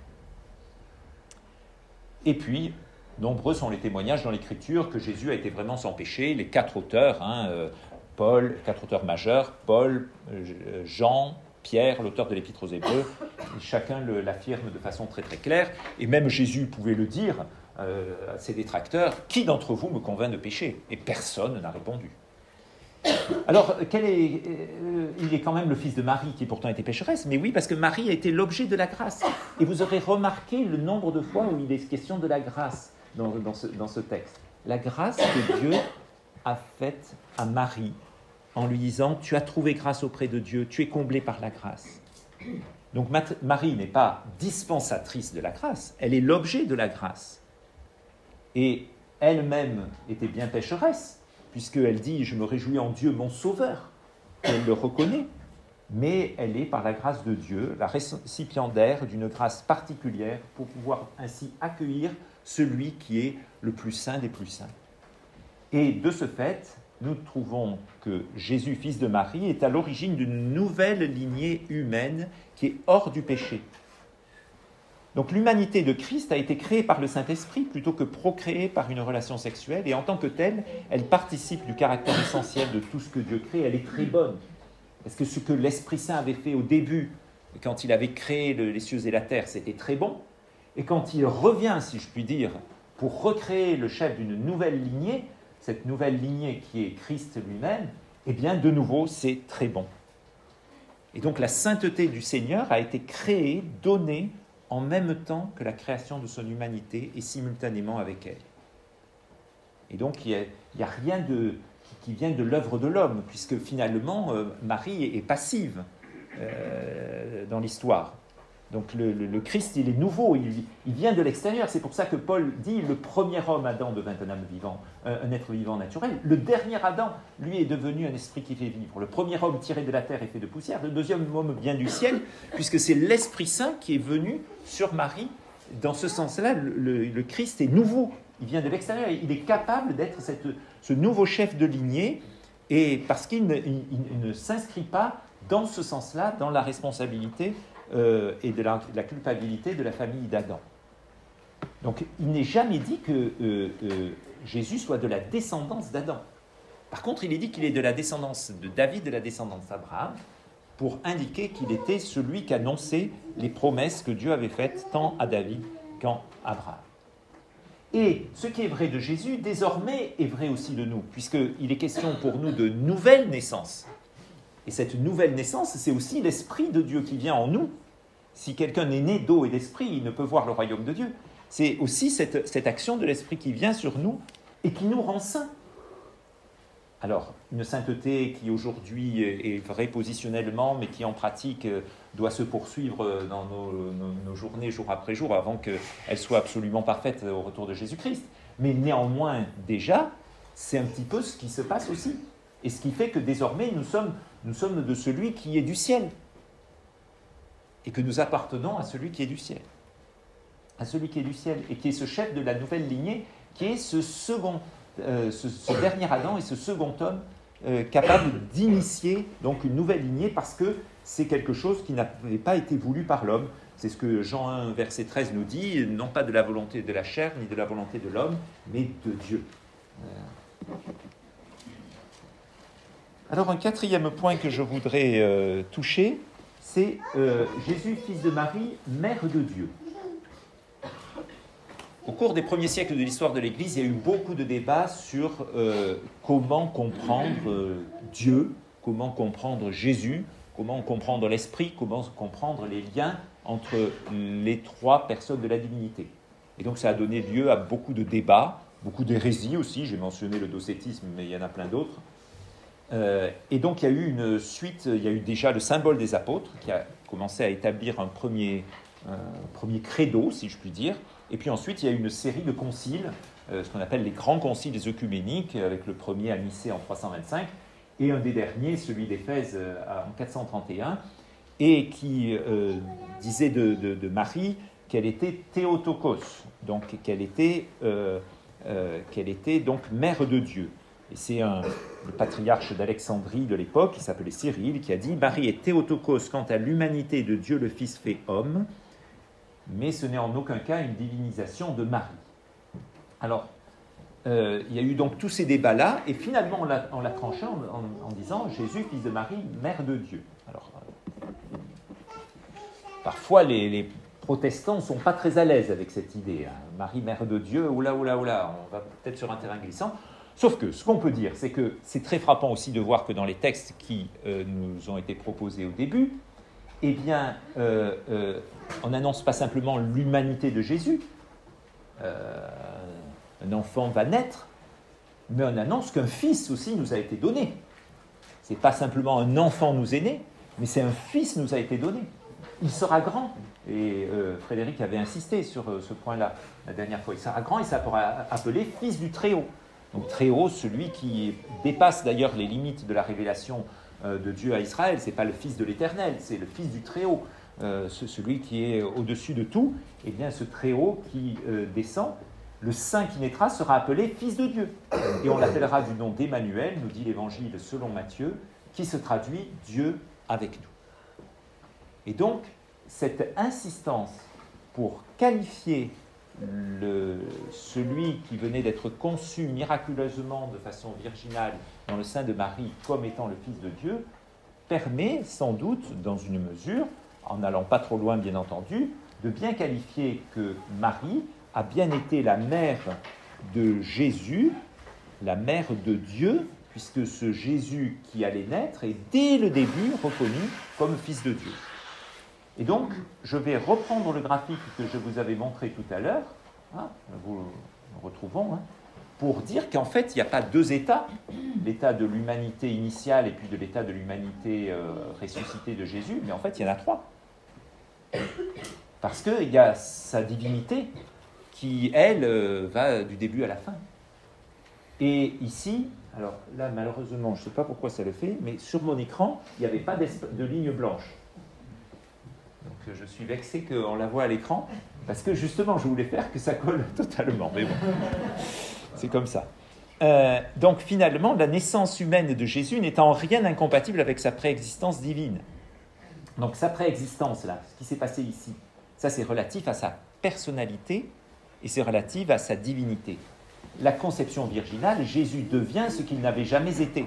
Et puis, nombreux sont les témoignages dans l'Écriture que Jésus a été vraiment sans péché. Les quatre auteurs, hein, euh, Paul, quatre auteurs majeurs, Paul, euh, Jean, Pierre, l'auteur de l'Épître aux Hébreux, chacun le, l'affirme de façon très très claire. Et même Jésus pouvait le dire euh, à ses détracteurs, « Qui d'entre vous me convainc de péché ?» Et personne n'a répondu. Alors, quel est, euh, il est quand même le fils de Marie, qui pourtant était pécheresse, mais oui, parce que Marie a été l'objet de la grâce. Et vous aurez remarqué le nombre de fois où il est question de la grâce dans, dans, ce, dans ce texte. La grâce que Dieu a faite à Marie, en lui disant « Tu as trouvé grâce auprès de Dieu, tu es comblé par la grâce ». Donc Marie n'est pas dispensatrice de la grâce, elle est l'objet de la grâce. Et elle-même était bien pécheresse, puisqu'elle dit « Je me réjouis en Dieu, mon Sauveur ». Elle le reconnaît, mais elle est, par la grâce de Dieu, la récipiendaire d'une grâce particulière pour pouvoir ainsi accueillir celui qui est le plus saint des plus saints. Et de ce fait, nous trouvons que Jésus, fils de Marie, est à l'origine d'une nouvelle lignée humaine qui est hors du péché. Donc l'humanité de Christ a été créée par le Saint-Esprit plutôt que procréée par une relation sexuelle, et en tant que telle, elle participe du caractère essentiel de tout ce que Dieu crée. Elle est très bonne. Parce que ce que l'Esprit Saint avait fait au début, quand il avait créé le, les cieux et la terre, c'était très bon. Et quand il revient, si je puis dire, pour recréer le chef d'une nouvelle lignée, cette nouvelle lignée qui est Christ lui-même, eh bien, de nouveau, c'est très bon. Et donc la sainteté du Seigneur a été créée, donnée, en même temps que la création de son humanité et simultanément avec elle. Et donc, il n'y a, a rien de, qui, qui vient de l'œuvre de l'homme, puisque finalement, euh, Marie est, est passive euh, dans l'histoire. Donc, le, le, le Christ, il est nouveau, il, il vient de l'extérieur. C'est pour ça que Paul dit, le premier homme, Adam, devint un âme vivant, un, un être vivant naturel. Le dernier Adam, lui, est devenu un esprit qui fait vivre. Le premier homme tiré de la terre est fait de poussière. Le deuxième homme vient du ciel, puisque c'est l'Esprit Saint qui est venu sur Marie. Dans ce sens-là, le, le, le Christ est nouveau. Il vient de l'extérieur. Il est capable d'être cette, ce nouveau chef de lignée, et parce qu'il ne, il, il ne s'inscrit pas dans ce sens-là, dans la responsabilité Euh, et de la, de la culpabilité de la famille d'Adam. Donc, il n'est jamais dit que euh, euh, Jésus soit de la descendance d'Adam. Par contre, il est dit qu'il est de la descendance de David, de la descendance d'Abraham, pour indiquer qu'il était celui qui annonçait les promesses que Dieu avait faites tant à David qu'à Abraham. Et ce qui est vrai de Jésus, désormais, est vrai aussi de nous, puisqu'il est question pour nous de nouvelle naissance. Et cette nouvelle naissance, c'est aussi l'Esprit de Dieu qui vient en nous. Si quelqu'un est né d'eau et d'esprit, il ne peut voir le royaume de Dieu. C'est aussi cette, cette action de l'Esprit qui vient sur nous et qui nous rend saints. Alors, une sainteté qui aujourd'hui est vraie positionnellement, mais qui en pratique doit se poursuivre dans nos, nos, nos journées, jour après jour, avant qu'elle soit absolument parfaite au retour de Jésus-Christ. Mais néanmoins, déjà, c'est un petit peu ce qui se passe aussi. Et ce qui fait que désormais, nous sommes, nous sommes de celui qui est du ciel. Et que nous appartenons à celui qui est du ciel. À celui qui est du ciel. Et qui est ce chef de la nouvelle lignée, qui est ce, second, euh, ce, ce dernier Adam et ce second homme euh, capable d'initier donc une nouvelle lignée, parce que c'est quelque chose qui n'avait pas été voulu par l'homme. C'est ce que Jean un, verset treize nous dit, non pas de la volonté de la chair, ni de la volonté de l'homme, mais de Dieu. Euh... Alors un quatrième point que je voudrais euh, toucher, c'est euh, Jésus, fils de Marie, mère de Dieu. Au cours des premiers siècles de l'histoire de l'Église, il y a eu beaucoup de débats sur euh, comment comprendre euh, Dieu, comment comprendre Jésus, comment comprendre l'Esprit, comment comprendre les liens entre les trois personnes de la divinité. Et donc ça a donné lieu à beaucoup de débats, beaucoup d'hérésies aussi, j'ai mentionné le docétisme, mais il y en a plein d'autres. Euh, et donc il y a eu une suite, il y a eu déjà le symbole des apôtres qui a commencé à établir un premier, un premier credo, si je puis dire. Et puis ensuite il y a eu une série de conciles, euh, ce qu'on appelle les grands conciles œcuméniques, avec le premier à Nicée en trois cent vingt-cinq, et un des derniers, celui d'Éphèse euh, en quatre cent trente et un, et qui euh, disait de, de, de Marie qu'elle était Théotokos, donc qu'elle était, euh, euh, qu'elle était donc mère de Dieu. Et c'est un, le patriarche d'Alexandrie de l'époque, qui s'appelait Cyril, qui a dit « Marie est Théotokos quant à l'humanité de Dieu le Fils fait homme, mais ce n'est en aucun cas une divinisation de Marie. » Alors, euh, il y a eu donc tous ces débats-là, et finalement on l'a, on l'a tranché en, en, en disant « Jésus, fils de Marie, mère de Dieu ». Alors, euh, parfois les, les protestants ne sont pas très à l'aise avec cette idée. Hein. Marie, mère de Dieu, oula, oula, oula, on va peut-être sur un terrain glissant. Sauf que ce qu'on peut dire, c'est que c'est très frappant aussi de voir que dans les textes qui euh, nous ont été proposés au début, eh bien, euh, euh, on n'annonce pas simplement l'humanité de Jésus, euh, un enfant va naître, mais on annonce qu'un fils aussi nous a été donné. Ce n'est pas simplement un enfant nous est né, mais c'est un fils nous a été donné. Il sera grand, et euh, Frédéric avait insisté sur euh, ce point-là la dernière fois. Il sera grand, il sera appelé fils du Très-Haut. Donc Très-Haut, celui qui dépasse d'ailleurs les limites de la révélation euh, de Dieu à Israël, ce n'est pas le fils de l'Éternel, c'est le fils du Très-Haut, euh, celui qui est au-dessus de tout. Et bien ce Très-Haut qui euh, descend, le saint qui naîtra sera appelé fils de Dieu. Et on l'appellera du nom d'Emmanuel, nous dit l'Évangile selon Matthieu, qui se traduit Dieu avec nous. Et donc, cette insistance pour qualifier le, celui qui venait d'être conçu miraculeusement de façon virginale dans le sein de Marie comme étant le Fils de Dieu, permet sans doute, dans une mesure, en n'allant pas trop loin bien entendu, de bien qualifier que Marie a bien été la mère de Jésus, la mère de Dieu, puisque ce Jésus qui allait naître est dès le début reconnu comme Fils de Dieu. Et donc, je vais reprendre le graphique que je vous avais montré tout à l'heure, hein, vous le retrouvons, hein, pour dire qu'en fait, il n'y a pas deux états, l'état de l'humanité initiale et puis de l'état de l'humanité euh, ressuscitée de Jésus, mais en fait, il y en a trois. Parce qu'il y a sa divinité qui, elle, euh, va du début à la fin. Et ici, alors là, malheureusement, je ne sais pas pourquoi ça le fait, mais sur mon écran, il n'y avait pas de ligne blanche. Donc je suis vexé qu'on la voit à l'écran, parce que justement, je voulais faire que ça colle totalement, mais bon, c'est comme ça. Euh, donc finalement, la naissance humaine de Jésus n'est en rien incompatible avec sa préexistence divine. Donc sa préexistence, là, ce qui s'est passé ici, ça c'est relatif à sa personnalité et c'est relatif à sa divinité. La conception virginale, Jésus devient ce qu'il n'avait jamais été.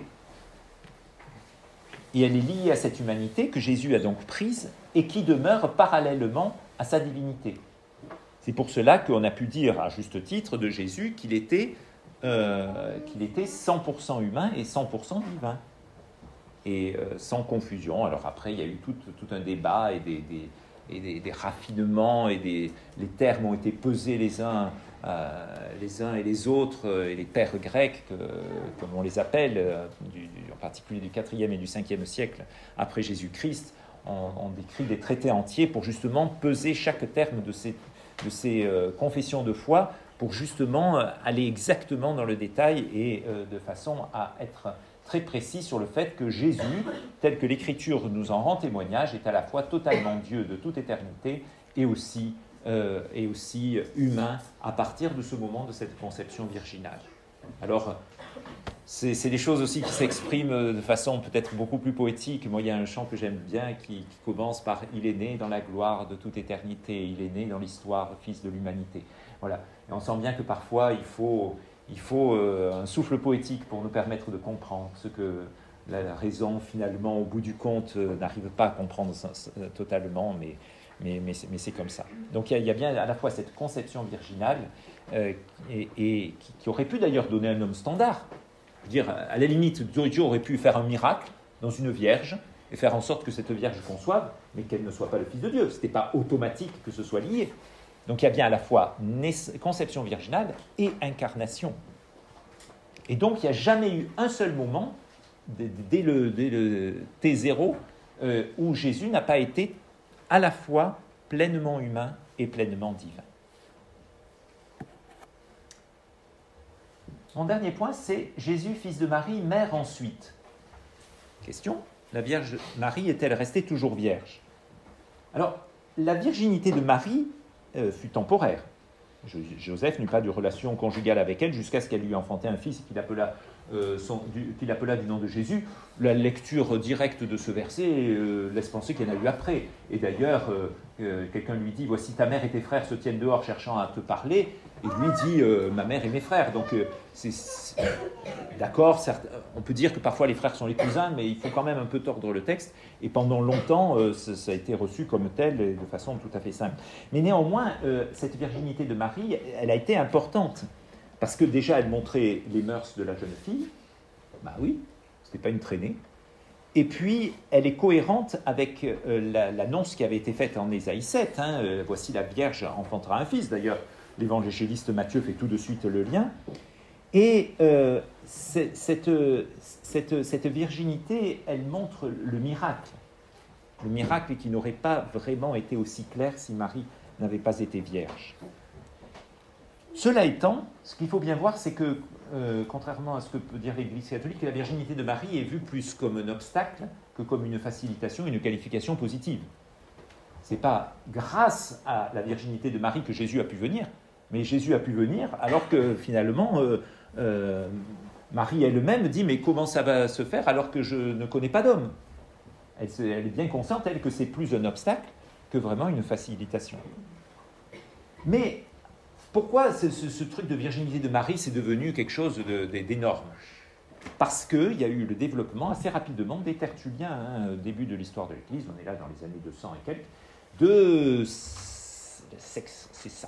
Et elle est liée à cette humanité que Jésus a donc prise et qui demeure parallèlement à sa divinité. C'est pour cela qu'on a pu dire, à juste titre, de Jésus qu'il était, euh, qu'il était cent pour cent humain et cent pour cent divin. Et euh, sans confusion. Alors après, il y a eu tout, tout un débat et, des, des, et des, des raffinements, et des, les termes ont été pesés les uns, euh, les uns et les autres, et les pères grecs, que, comme on les appelle, euh, du, du, en particulier du quatrième et du cinquième siècle après Jésus-Christ, ont décrit des traités entiers pour justement peser chaque terme de ces, de ces euh, confessions de foi, pour justement euh, aller exactement dans le détail et euh, de façon à être très précis sur le fait que Jésus, tel que l'Écriture nous en rend témoignage, est à la fois totalement Dieu de toute éternité et aussi, euh, et aussi humain à partir de ce moment de cette conception virginale. Alors, c'est, c'est des choses aussi qui s'expriment de façon peut-être beaucoup plus poétique. Moi, il y a un chant que j'aime bien qui, qui commence par « Il est né dans la gloire de toute éternité, il est né dans l'histoire, fils de l'humanité ». Voilà. Et on sent bien que parfois, il faut, il faut euh, un souffle poétique pour nous permettre de comprendre ce que la, la raison, finalement, au bout du compte, euh, n'arrive pas à comprendre ça, ça, totalement, mais, mais, mais, c'est, mais c'est comme ça. Donc il y, y a bien à la fois cette conception virginale, euh, et, et qui, qui aurait pu d'ailleurs donner un homme standard. Je veux dire, à la limite, Dieu aurait pu faire un miracle dans une vierge, et faire en sorte que cette vierge conçoive, mais qu'elle ne soit pas le Fils de Dieu. Ce n'était pas automatique que ce soit lié. Donc il y a bien à la fois conception virginale et incarnation. Et donc il n'y a jamais eu un seul moment, dès le, dès le T zéro, euh, où Jésus n'a pas été à la fois pleinement humain et pleinement divin. Mon dernier point, c'est Jésus, fils de Marie, mère ensuite. Question, la Vierge Marie est-elle restée toujours vierge ? Alors, la virginité de Marie euh, fut temporaire. Joseph n'eut pas de relation conjugale avec elle jusqu'à ce qu'elle lui enfantait un fils qu'il appela, euh, son, du, qu'il appela du nom de Jésus. La lecture directe de ce verset euh, laisse penser qu'il y en a eu après. Et d'ailleurs, euh, euh, quelqu'un lui dit « Voici ta mère et tes frères se tiennent dehors cherchant à te parler ». Et lui dit euh, « Ma mère et mes frères ». Donc, euh, c'est, c'est, d'accord, certes, on peut dire que parfois les frères sont les cousins, mais il faut quand même un peu tordre le texte. Et pendant longtemps, euh, ça, ça a été reçu comme tel, et de façon tout à fait simple. Mais néanmoins, euh, cette virginité de Marie, elle a été importante. Parce que déjà, elle montrait les mœurs de la jeune fille. Bah oui, ce n'était pas une traînée. Et puis, elle est cohérente avec euh, la, l'annonce qui avait été faite en Ésaïe sept. Hein, euh, voici la Vierge enfantera un fils. D'ailleurs, l'évangéliste Matthieu fait tout de suite le lien. Et euh, cette, cette, cette virginité, elle montre le miracle. Le miracle qui n'aurait pas vraiment été aussi clair si Marie n'avait pas été vierge. Cela étant, ce qu'il faut bien voir, c'est que, euh, contrairement à ce que peut dire l'Église catholique, la virginité de Marie est vue plus comme un obstacle que comme une facilitation, une qualification positive. Ce n'est pas grâce à la virginité de Marie que Jésus a pu venir, mais Jésus a pu venir alors que finalement, euh, euh, Marie elle-même dit « Mais comment ça va se faire alors que je ne connais pas d'homme ?» elle, elle est bien consciente, elle, que c'est plus un obstacle que vraiment une facilitation. Mais pourquoi ce, ce, ce truc de virginité de Marie, c'est devenu quelque chose de, de, d'énorme ? Parce qu'il y a eu le développement assez rapidement des tertulliens, hein, au début de l'histoire de l'Église, on est là dans les années deux cents et quelques, de sexe, c'est sale.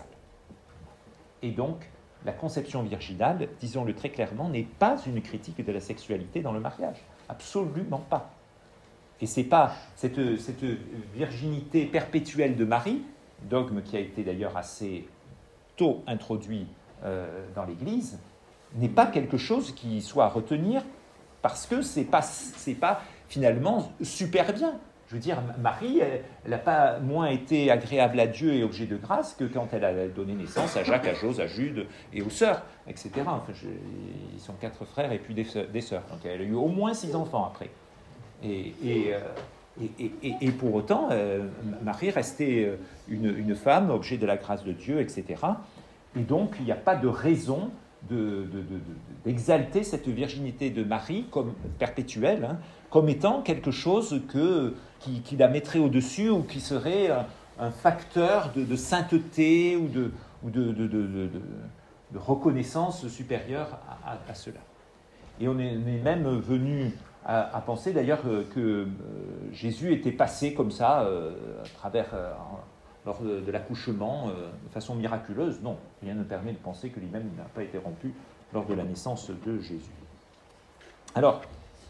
Et donc, la conception virginale, disons-le très clairement, n'est pas une critique de la sexualité dans le mariage. Absolument pas. Et ce n'est pas cette, cette virginité perpétuelle de Marie, dogme qui a été d'ailleurs assez tôt introduit euh, dans l'Église, n'est pas quelque chose qui soit à retenir parce que ce n'est pas, c'est pas finalement super bien. Je veux dire, Marie, elle n'a pas moins été agréable à Dieu et objet de grâce que quand elle a donné naissance à Jacques, à Jose, à Jude et aux sœurs, et cetera. Enfin, je, ils sont quatre frères et puis des, des sœurs. Donc elle a eu au moins six enfants après. Et, et, et, et, et pour autant, euh, Marie restait une, une femme, objet de la grâce de Dieu, et cetera. Et donc, il n'y a pas de raison de, de, de, de, d'exalter cette virginité de Marie comme perpétuelle, hein, comme étant quelque chose que, qui, qui la mettrait au-dessus ou qui serait un, un facteur de, de sainteté ou de, ou de, de, de, de, de reconnaissance supérieure à, à, à cela. Et on est, on est même venu à, à penser d'ailleurs que, que euh, Jésus était passé comme ça euh, à travers, euh, lors de, de l'accouchement, euh, de façon miraculeuse. Non, rien ne permet de penser que lui-même n'a pas été rompu lors de la naissance de Jésus. Alors,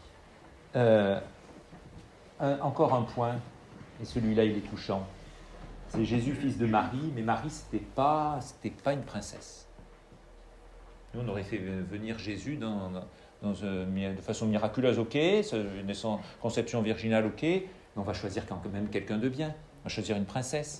euh, un, encore un point, et celui-là il est touchant. C'est Jésus, fils de Marie, mais Marie, ce n'était pas, c'était pas une princesse. Nous, on aurait fait venir Jésus dans, dans, dans, de façon miraculeuse, ok, une conception virginale, ok, mais on va choisir quand même quelqu'un de bien. On va choisir une princesse.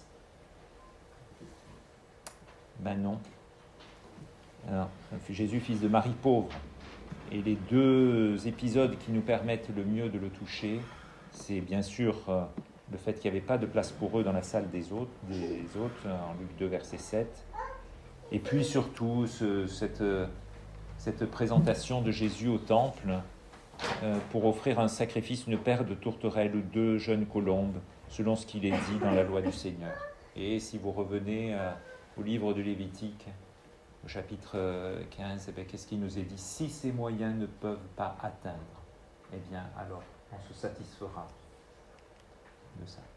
Ben non. Alors, Jésus, fils de Marie, pauvre. Et les deux épisodes qui nous permettent le mieux de le toucher, c'est bien sûr euh, le fait qu'il n'y avait pas de place pour eux dans la salle des autres, des autres en Luc deux, verset sept. Et puis surtout, ce, cette, cette présentation de Jésus au temple euh, pour offrir un sacrifice, une paire de tourterelles ou deux jeunes colombes, selon ce qu'il est dit dans la loi du Seigneur. Et si vous revenez euh, au livre de Lévitique, chapitre quinze, eh bien, qu'est-ce qu'il nous est dit ? Si ces moyens ne peuvent pas atteindre eh bien alors on se satisfera de ça.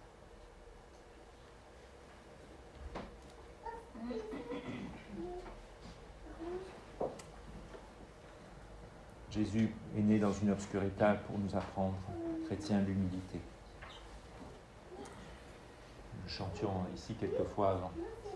Jésus est né dans une obscurité pour nous apprendre, chrétiens, l'humilité. Nous chantions ici quelques fois avant.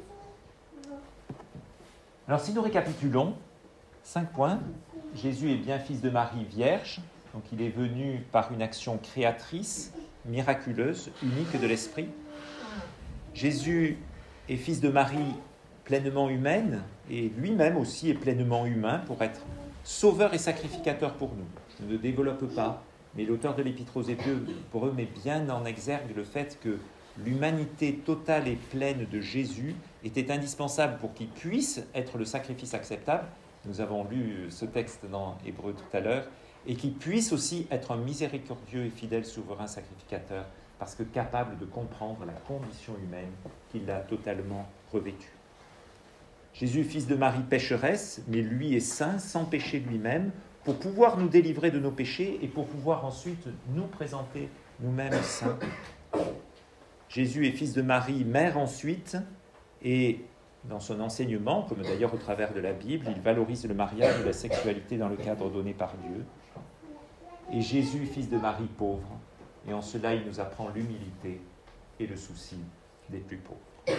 Alors si nous récapitulons, cinq points. Jésus est bien fils de Marie vierge, donc il est venu par une action créatrice, miraculeuse, unique de l'Esprit. Jésus est fils de Marie pleinement humaine, et lui-même aussi est pleinement humain pour être sauveur et sacrificateur pour nous. Je ne développe pas, mais l'auteur de l'Épître aux Hébreux pour eux met bien en exergue le fait que l'humanité totale et pleine de Jésus était indispensable pour qu'il puisse être le sacrifice acceptable. Nous avons lu ce texte dans Hébreux tout à l'heure, et qu'il puisse aussi être un miséricordieux et fidèle souverain sacrificateur, parce que capable de comprendre la condition humaine qu'il a totalement revêtue. Jésus, fils de Marie pécheresse, mais lui est saint, sans péché lui-même, pour pouvoir nous délivrer de nos péchés et pour pouvoir ensuite nous présenter nous-mêmes saints. Jésus est fils de Marie, mère ensuite, et dans son enseignement, comme d'ailleurs au travers de la Bible, il valorise le mariage et la sexualité dans le cadre donné par Dieu. Et Jésus, fils de Marie pauvre, et en cela il nous apprend l'humilité et le souci des plus pauvres.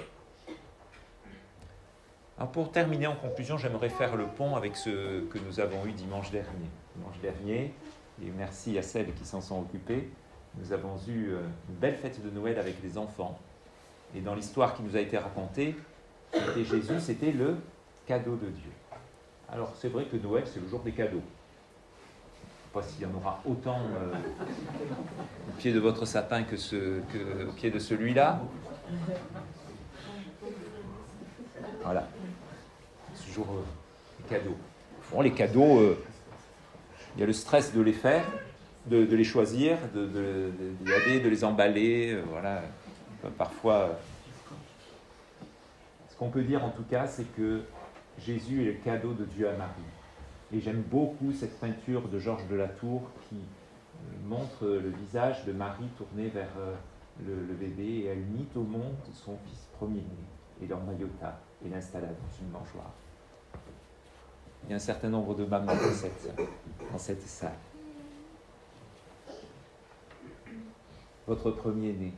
Alors pour terminer en conclusion, j'aimerais faire le pont avec ce que nous avons eu dimanche dernier. Dimanche dernier, et merci à celles qui s'en sont occupées, nous avons eu une belle fête de Noël avec les enfants. Et dans l'histoire qui nous a été racontée, c'était Jésus, c'était le cadeau de Dieu. Alors c'est vrai que Noël, c'est le jour des cadeaux. Je ne sais pas s'il y en aura autant euh, au pied de votre sapin que, ce, que au pied de celui-là. Voilà. Ce jour euh, des cadeaux. Bon, les cadeaux, euh, il y a le stress de les faire, de, de les choisir, de, de, de, de y aller, de les emballer. Euh, voilà. Parfois, euh, ce qu'on peut dire en tout cas, c'est que Jésus est le cadeau de Dieu à Marie. Et j'aime beaucoup cette peinture de Georges de la Tour qui euh, montre le visage de Marie tourné vers euh, le, le bébé, et elle mit au monde son fils premier-né et l'emmaillota et l'installa dans une mangeoire. Il y a un certain nombre de mamans dans cette, dans cette salle. Votre premier-né,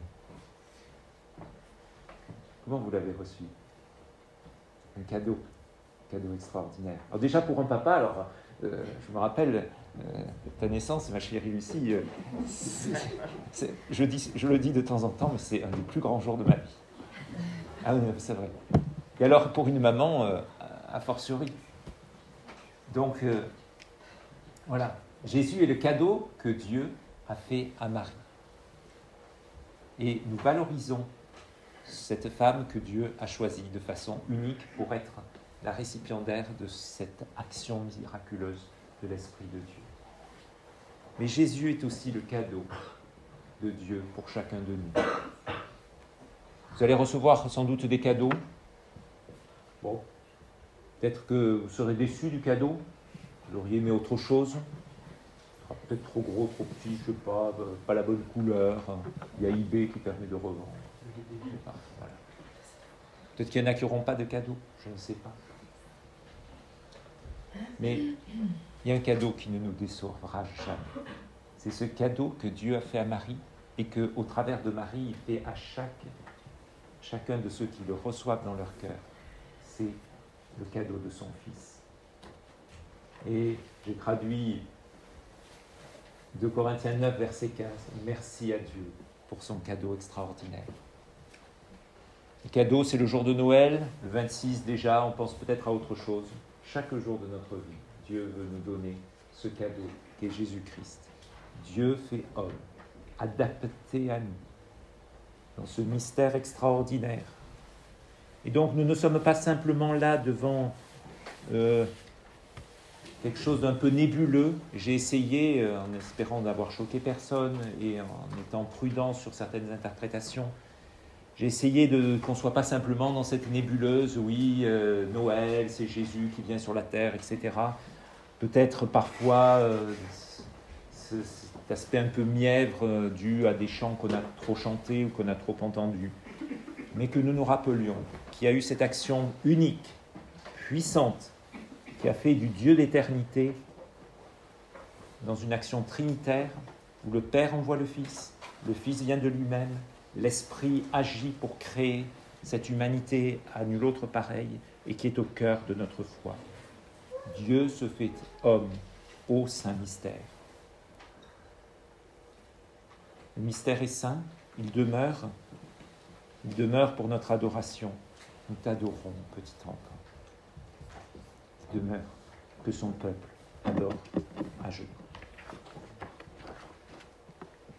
comment vous l'avez reçu? Un cadeau, un cadeau extraordinaire. Alors déjà pour un papa, alors euh, je me rappelle euh, ta naissance, ma chérie Lucie, euh, c'est, c'est, je, dis, je le dis de temps en temps, mais c'est un des plus grands jours de ma vie. Ah oui, c'est vrai. Et alors pour une maman, euh, a fortiori. Donc euh, voilà, Jésus est le cadeau que Dieu a fait à Marie. Et nous valorisons cette femme que Dieu a choisie de façon unique pour être la récipiendaire de cette action miraculeuse de l'Esprit de Dieu. Mais Jésus est aussi le cadeau de Dieu pour chacun de nous. Vous allez recevoir sans doute des cadeaux. Bon, peut-être que vous serez déçus du cadeau. Vous auriez aimé autre chose. Ce sera peut-être trop gros, trop petit, je ne sais pas, pas la bonne couleur. Il y a eBay qui permet de revendre. Je sais pas, voilà. Peut-être qu'il y en a qui n'auront pas de cadeau, je ne sais pas. Mais il y a un cadeau qui ne nous décevra jamais. C'est ce cadeau que Dieu a fait à Marie et qu'au travers de Marie, il fait à chaque, chacun de ceux qui le reçoivent dans leur cœur. C'est le cadeau de son Fils. Et j'ai traduit deux Corinthiens neuf, verset quinze. Merci à Dieu pour son cadeau extraordinaire. Le cadeau, c'est le jour de Noël, le vingt-six déjà, on pense peut-être à autre chose. Chaque jour de notre vie, Dieu veut nous donner ce cadeau qu'est Jésus-Christ. Dieu fait homme, adapté à nous, dans ce mystère extraordinaire. Et donc, nous ne sommes pas simplement là devant euh, quelque chose d'un peu nébuleux. J'ai essayé, euh, en espérant n'avoir choqué personne et en étant prudent sur certaines interprétations, j'ai essayé de, qu'on ne soit pas simplement dans cette nébuleuse, oui, euh, Noël, c'est Jésus qui vient sur la terre, et cetera. Peut-être parfois, euh, cet aspect un peu mièvre euh, dû à des chants qu'on a trop chantés ou qu'on a trop entendus, mais que nous nous rappelions qu'il y a eu cette action unique, puissante, qui a fait du Dieu d'éternité, dans une action trinitaire, où le Père envoie le Fils, le Fils vient de lui-même, l'Esprit agit pour créer cette humanité à nul autre pareille, et qui est au cœur de notre foi. Dieu se fait homme au saint mystère. Le mystère est saint, il demeure, il demeure pour notre adoration. Nous t'adorons, petit enfant. Il demeure que son peuple adore à genoux.